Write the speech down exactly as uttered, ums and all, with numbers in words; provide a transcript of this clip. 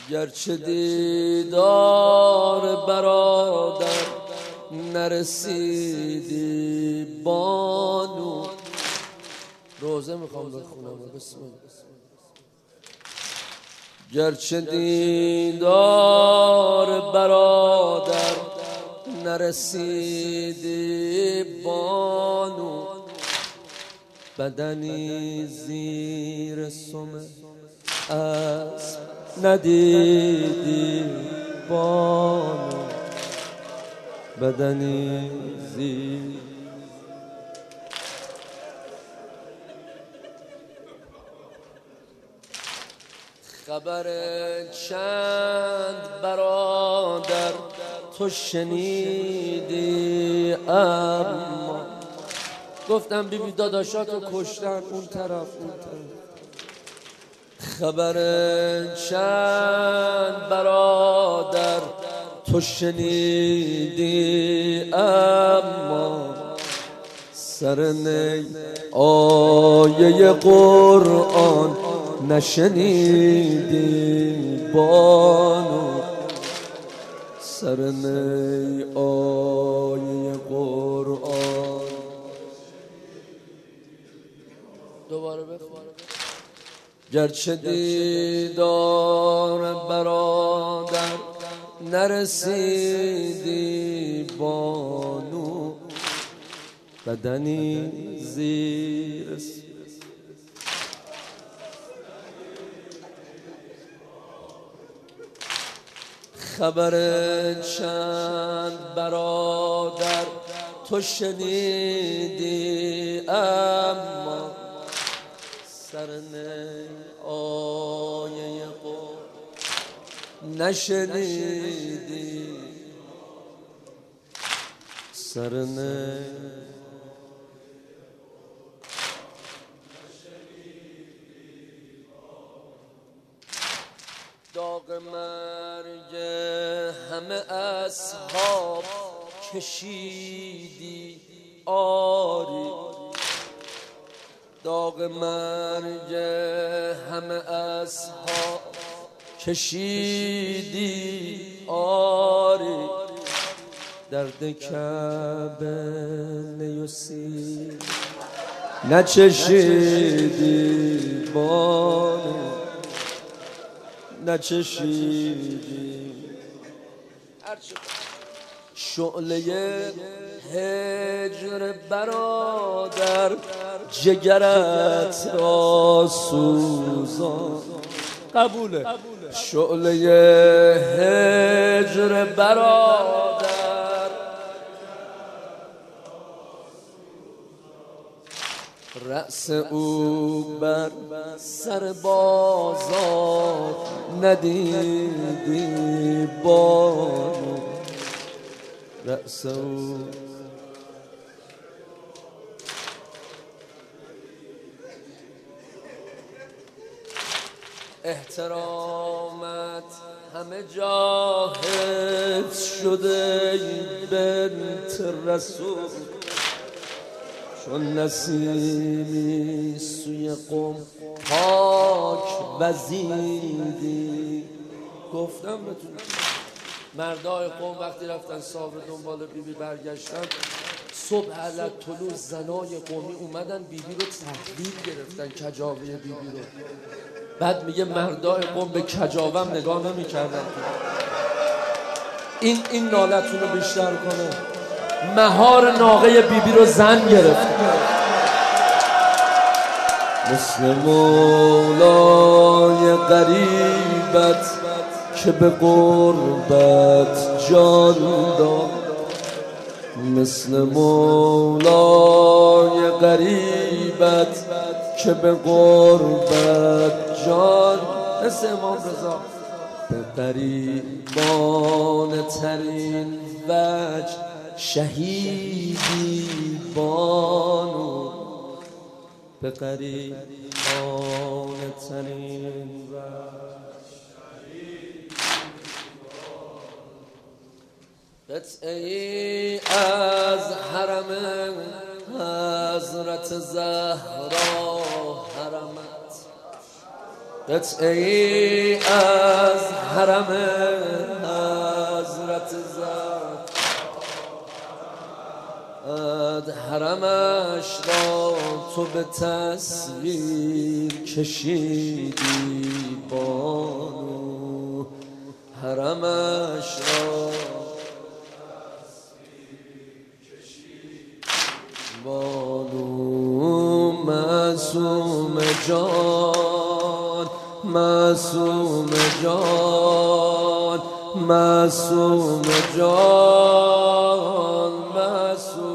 گرچه دیدار برادر نرسیدی بانو. روزه میخوام بخونم. بسم الله. گرچه دیدار برادر نرسیدی بانو، بدنی زیر سم اسب ندیدی بانو، بدنی زیر. خبر چند برادر تو شنیدی، اما گفتم بیبی داداشاتو کشتن اون طرف اون طرف. خبر چند برادر تو شنیدی، اما سر نی آیه قرآن نشنیدی بانو، سر نی آیه قرآن. دوباره بخون. گرچه دیدار برادر نرسیدی بانو، بدنی زیر. خبر چند برادر تو شنیدی، اما سر نی آیه قرآن نشنیدی، سر نی. داغ مرگ همه اصحاب کشیدی آری، داغ مرگ همه اصحاب کشیدی آری، درد کعبه نیوسی نچشیدی بانو، نچشیدی. شعله هجر برادر جگرت را سوزان. قبوله. شعله هجر برادر رأس او بر سر بازار ندیدی بانو، رأس او. احترامت همه جا حفظ شده ای بنت رسول، چون نسیمی سوی قم پاک وزیدی. گفتم بتونم مردای قوم وقتی رفتن صابر دنبال بیبی برگشتن، صبح علت طلوع زنای قومی اومدن بیبی رو تحویل گرفتن، کجاوه بیبی رو. بعد میگه مردای قوم به کجاوم نگاه نمی‌کردن. این این نالتون رو بیشتر کنه. مهار ناقه بیبی رو زن گرفت. مثل مولای غریبت که به قربت جان داد، مثل مولای غریبت که به قربت جان. مثل امام رضا به غریبان ترین وجه شهیدی بانو، به غریبان ترین وجه قطعه‌ای از حرم حضرت زهرا حرمت، قطعه‌ای از حرم حضرت زد حرمش را تو به تصویر کشیدی بانو حرمش را بانو معصوم جان معصوم جان معصوم جان معصوم